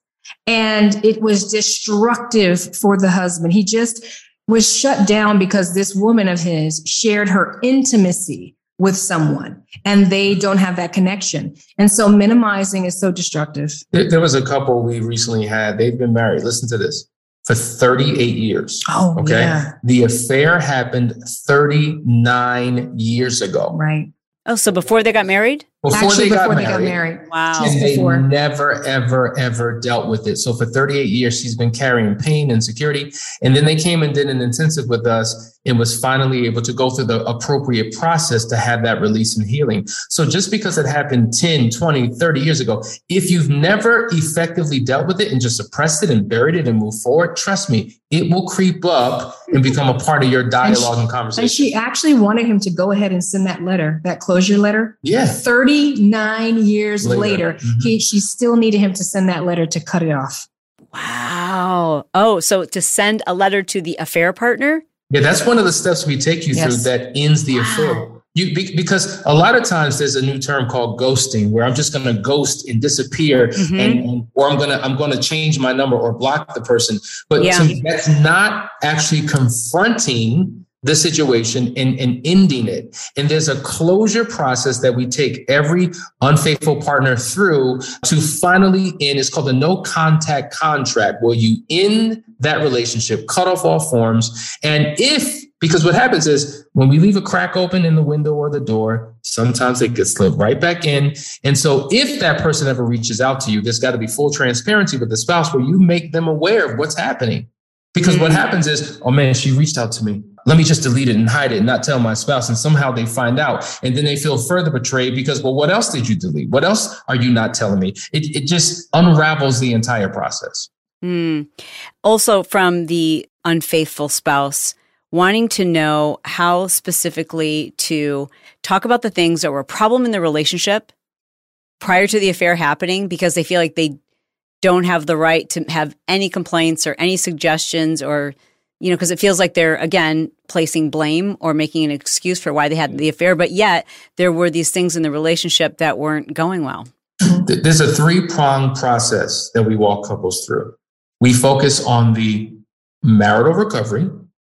and it was destructive for the husband. He just was shut down because this woman of his shared her intimacy with someone and they don't have that connection. And so minimizing is so destructive. There, there was a couple we recently had. They've been married. Listen to this. For thirty-eight years. Oh, okay. Yeah. The affair happened thirty-nine years ago. Right. Oh, so before they got married? Before, Actually, they, got before they married, got married. Wow. And they before. never, ever, ever dealt with it. So for thirty-eight years, she's been carrying pain and insecurity. And then they came and did an intensive with us and was finally able to go through the appropriate process to have that release and healing. So just because it happened ten, twenty, thirty years ago, if you've never effectively dealt with it and just suppressed it and buried it and moved forward, trust me, it will creep up and become a part of your dialogue and, she, and conversation. And she actually wanted him to go ahead and send that letter, that closure letter. Yeah. thirty-nine years later, later mm-hmm. he she still needed him to send that letter to cut it off. Wow. Oh, so to send a letter to the affair partner? Yeah, that's one of the steps we take you yes. through that ends the wow. affair. You, because a lot of times there's a new term called ghosting, where I'm just going to ghost and disappear, mm-hmm. and, and or I'm going to I'm going to change my number or block the person. But yeah. to me, that's not actually confronting the situation and, and ending it. And there's a closure process that we take every unfaithful partner through to finally end. It's called a no contact contract, where you end that relationship, cut off all forms. And if Because what happens is when we leave a crack open in the window or the door, sometimes it gets slipped right back in. And so if that person ever reaches out to you, there's got to be full transparency with the spouse where you make them aware of what's happening. Because mm-hmm. what happens is, oh man, she reached out to me. Let me just delete it and hide it and not tell my spouse. And somehow they find out. And then they feel further betrayed because, well, what else did you delete? What else are you not telling me? It, it just unravels the entire process. Mm. Also, from the unfaithful spouse, wanting to know how specifically to talk about the things that were a problem in the relationship prior to the affair happening, because they feel like they don't have the right to have any complaints or any suggestions, or, you know, because it feels like they're, again, placing blame or making an excuse for why they had the affair. But yet there were these things in the relationship that weren't going well. There's a three-pronged process that we walk couples through. We focus on the marital recovery,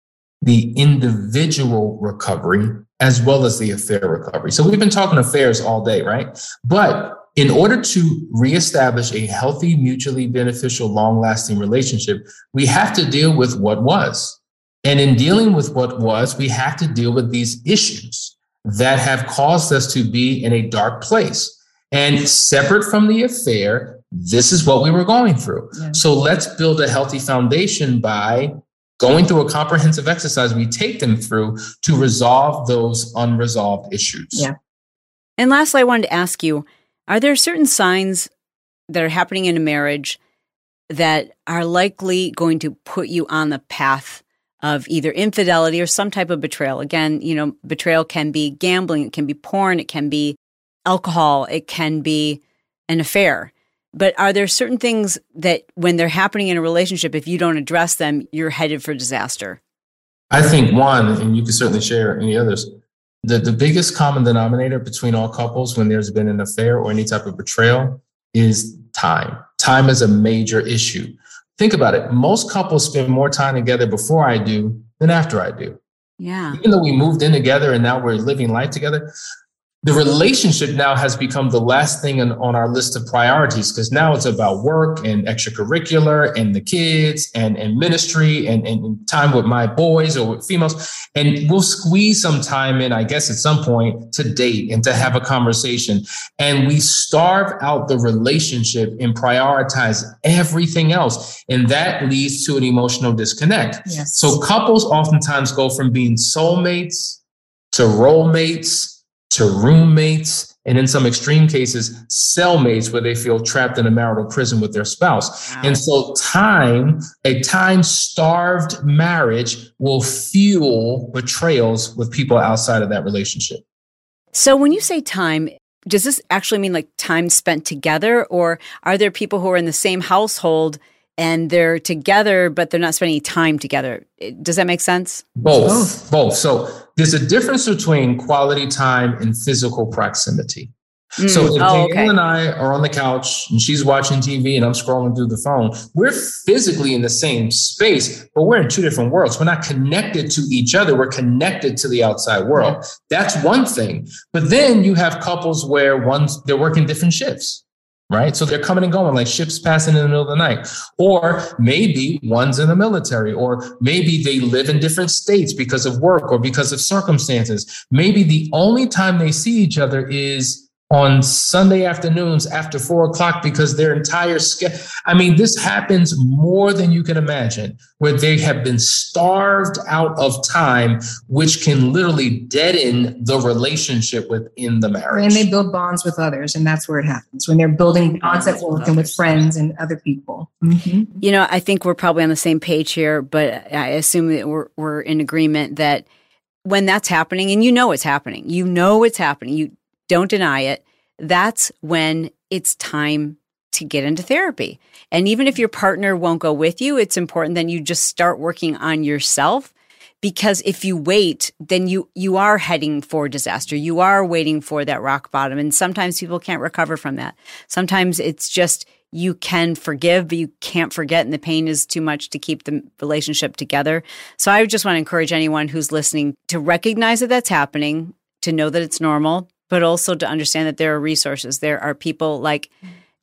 the individual recovery, as well as the affair recovery. So we've been talking affairs all day, right? But in order to reestablish a healthy, mutually beneficial, long-lasting relationship, we have to deal with what was. And in dealing with what was, we have to deal with these issues that have caused us to be in a dark place. And separate from the affair, this is what we were going through. Yeah. So let's build a healthy foundation by going through a comprehensive exercise we take them through to resolve those unresolved issues. Yeah. And lastly, I wanted to ask you, are there certain signs that are happening in a marriage that are likely going to put you on the path of either infidelity or some type of betrayal? Again, you know, betrayal can be gambling, it can be porn, it can be alcohol, it can be an affair. But are there certain things that when they're happening in a relationship, if you don't address them, you're headed for disaster? I think one, and you can certainly share any others, the, the biggest common denominator between all couples when there's been an affair or any type of betrayal is time. Time is a major issue. Think about it. Most couples spend more time together before I do than after I do. Yeah. Even though we moved in together and now we're living life together, the relationship now has become the last thing on, on our list of priorities, because now it's about work and extracurricular and the kids and, and ministry and, and time with my boys or with females. And we'll squeeze some time in, I guess, at some point to date and to have a conversation. And we starve out the relationship and prioritize everything else. And that leads to an emotional disconnect. Yes. So couples oftentimes go from being soulmates to rolemates to roommates, and in some extreme cases, cellmates, where they feel trapped in a marital prison with their spouse. Wow. And so time, a time-starved marriage will fuel betrayals with people outside of that relationship. So when you say time, does this actually mean like time spent together, or are there people who are in the same household and they're together, but they're not spending time together? Does that make sense? Both, both. both. So there's a difference between quality time and physical proximity. Mm, so if oh, Danielle okay. and I are on the couch and she's watching T V and I'm scrolling through the phone, we're physically in the same space, but we're in two different worlds. We're not connected to each other. We're connected to the outside world. Yeah. That's one thing. But then you have couples where one's, they're working different shifts. Right. So they're coming and going like ships passing in the middle of the night. Or maybe one's in the military, or maybe they live in different states because of work or because of circumstances. Maybe the only time they see each other is on Sunday afternoons after four o'clock because their entire schedule. I mean, this happens more than you can imagine, where they have been starved out of time, which can literally deaden the relationship within the marriage. And they build bonds with others. And that's where it happens, when they're building bonds at work and with friends and other people. Mm-hmm. You know, I think we're probably on the same page here, but I assume that we're, we're in agreement that when that's happening, and you know it's happening, you know it's happening, you don't deny it, that's when it's time to get into therapy. And even if your partner won't go with you, it's important that you just start working on yourself, because if you wait, then you you are heading for disaster. You are waiting for that rock bottom. And sometimes people can't recover from that. Sometimes it's just you can forgive, but you can't forget, and the pain is too much to keep the relationship together. So I just want to encourage anyone who's listening to recognize that that's happening, to know that it's normal, but also to understand that there are resources. There are people like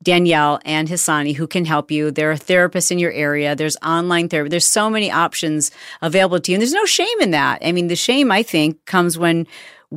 Danielle and Hisani, who can help you. There are therapists in your area. There's online therapy. There's so many options available to you. And there's no shame in that. I mean, the shame, I think, comes when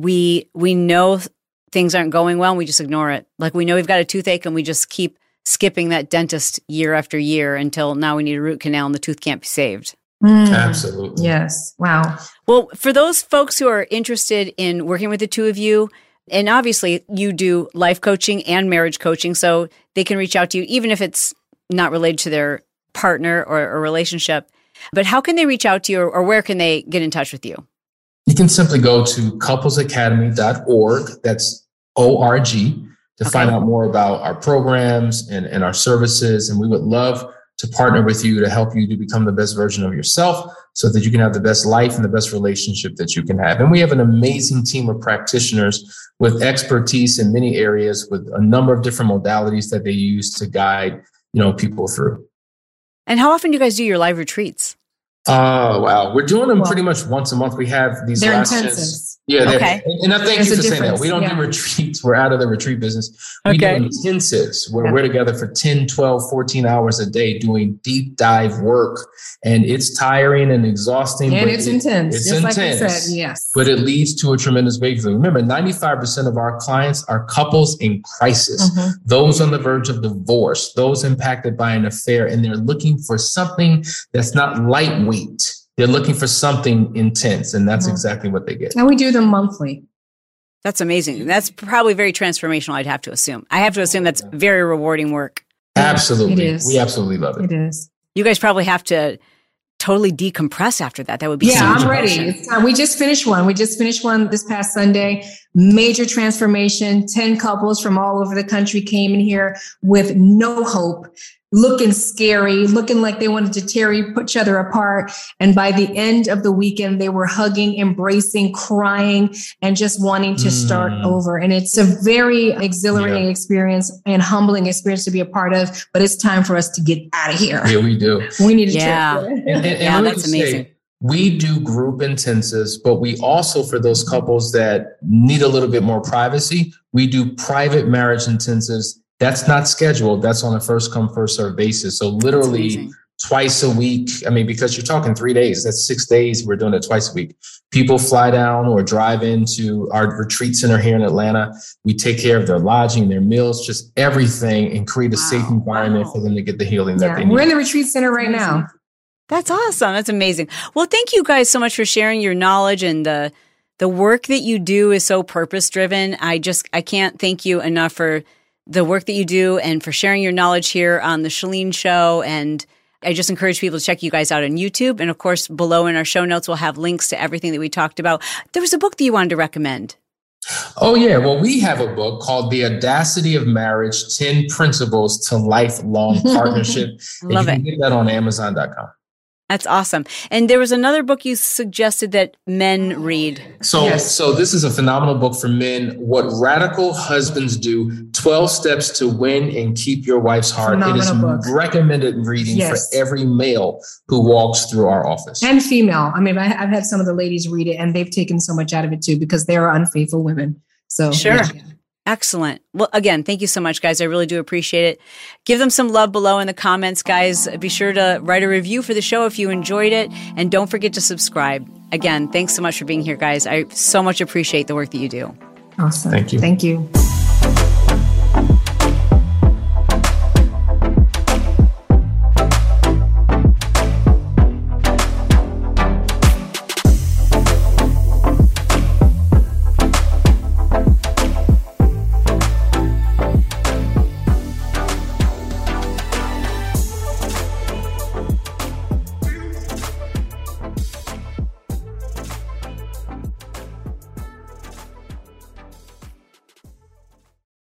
we we know things aren't going well and we just ignore it. Like we know we've got a toothache and we just keep skipping that dentist year after year until now we need a root canal and the tooth can't be saved. Mm. Absolutely. Yes. Wow. Well, for those folks who are interested in working with the two of you, and obviously you do life coaching and marriage coaching, so they can reach out to you even if it's not related to their partner or a relationship. But how can they reach out to you, or, or where can they get in touch with you? You can simply go to couples academy dot org. That's O R G to okay. find out more about our programs and, and our services. And we would love to partner with you to help you to become the best version of yourself so that you can have the best life and the best relationship that you can have. And we have an amazing team of practitioners with expertise in many areas with a number of different modalities that they use to guide, you know, people through. And how often do you guys do your live retreats? Oh, wow. We're doing them well, pretty much once a month. We have these they're last intensive. Yeah. Okay. And I thank There's you for saying difference. that. We don't yeah. do retreats. We're out of the retreat business. We okay. do intensives where yeah. we're together for ten, twelve, fourteen hours a day doing deep dive work. And it's tiring and exhausting. And but it's it, intense. It's Just intense. Like I said, yes. But it leads to a tremendous breakthrough. Remember, ninety-five percent of our clients are couples in crisis, mm-hmm. those on the verge of divorce, those impacted by an affair, and they're looking for something that's not lightweight. They're looking for something intense, and that's mm-hmm. exactly what they get. And we do them monthly. That's amazing. That's probably very transformational, I'd have to assume. I have to assume that's very rewarding work. Absolutely. It is. We absolutely love it. It is. You guys probably have to totally decompress after that. That would be yeah, so much I'm ready. It's time. We just finished one. We just finished one this past Sunday. Major transformation. ten couples from all over the country came in here with no hope, looking scary, looking like they wanted to tear each other apart. And by the end of the weekend, they were hugging, embracing, crying, and just wanting to start mm. over. And it's a very exhilarating yeah. experience and humbling experience to be a part of. But it's time for us to get out of here. Yeah, we do. We need to yeah. trip. And, and, and yeah, that's amazing. Say, we do group intensives, but we also, for those couples that need a little bit more privacy, we do private marriage intensives. That's not scheduled. That's on a first come, first serve basis. So literally twice a week. I mean, because you're talking three days, that's six days. We're doing it twice a week. People fly down or drive into our retreat center here in Atlanta. We take care of their lodging, their meals, just everything, and create a wow. safe environment wow. for them to get the healing yeah. that they need. We're in the retreat center right now. That's awesome. That's amazing. Well, thank you guys so much for sharing your knowledge, and the the work that you do is so purpose driven. I just, I can't thank you enough for the work that you do and for sharing your knowledge here on the Chalene Show. And I just encourage people to check you guys out on YouTube. And of course, below in our show notes, we'll have links to everything that we talked about. There was a book that you wanted to recommend. Oh, yeah. Well, we have a book called The Audacity of Marriage, ten Principles to Lifelong Partnership. Love and you it. can get that on amazon dot com. That's awesome. And there was another book you suggested that men read. So, yes. so this is a phenomenal book for men. What Radical Husbands Do, twelve Steps to Win and Keep Your Wife's Heart. Phenomenal it is book. recommended reading yes. for every male who walks through our office. And female. I mean, I, I've had some of the ladies read it and they've taken so much out of it too, because they are unfaithful women. So Sure. Yeah. Excellent. Well, again, thank you so much, guys. I really do appreciate it. Give them some love below in the comments, guys. Be sure to write a review for the show if you enjoyed it. And don't forget to subscribe. Again, thanks so much for being here, guys. I so much appreciate the work that you do. Awesome. Thank you. Thank you.